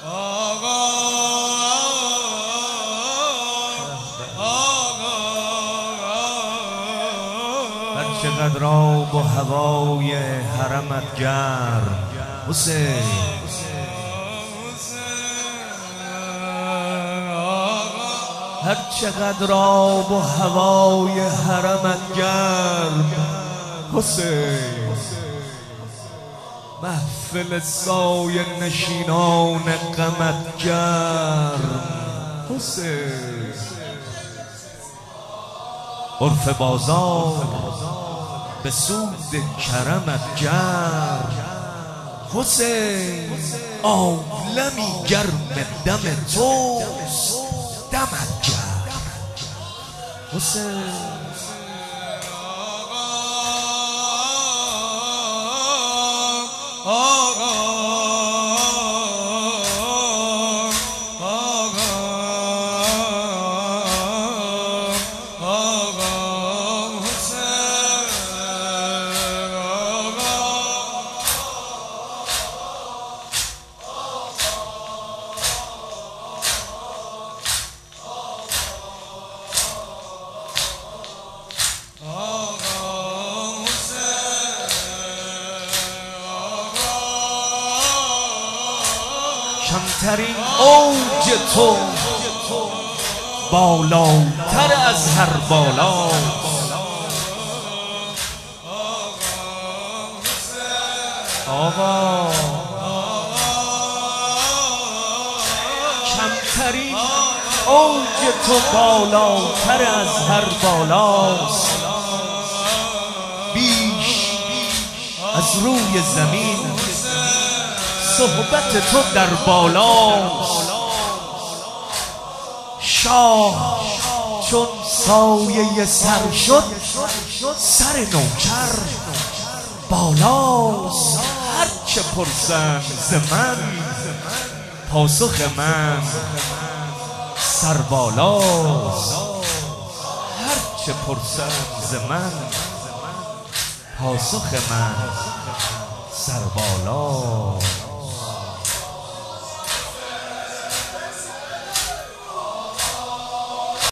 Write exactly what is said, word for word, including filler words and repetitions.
آقا آقا هر چقدر آب و هوای حرمت گرم حسین، هر چقدر آب و هوای حرمت گرم حسین، محفل سایه نشینان غمت گرم حسین، عرف بازار به سود کرمت گرم حسین، عالمی گرم دم توست دمت گرم حسین. کمترین اوج تو بالاتر از هر بالا، آقا کمترین اوج تو بالاتر از هر بالاست، بیش از روی زمین صحبت تو در بالاست، شاه چون سایه سر شد سر نوکر بالاست، هر چه پرسند ز من پاسخ من سر بالاست، هر چه پرسند ز من پاسخ من سر بالاست.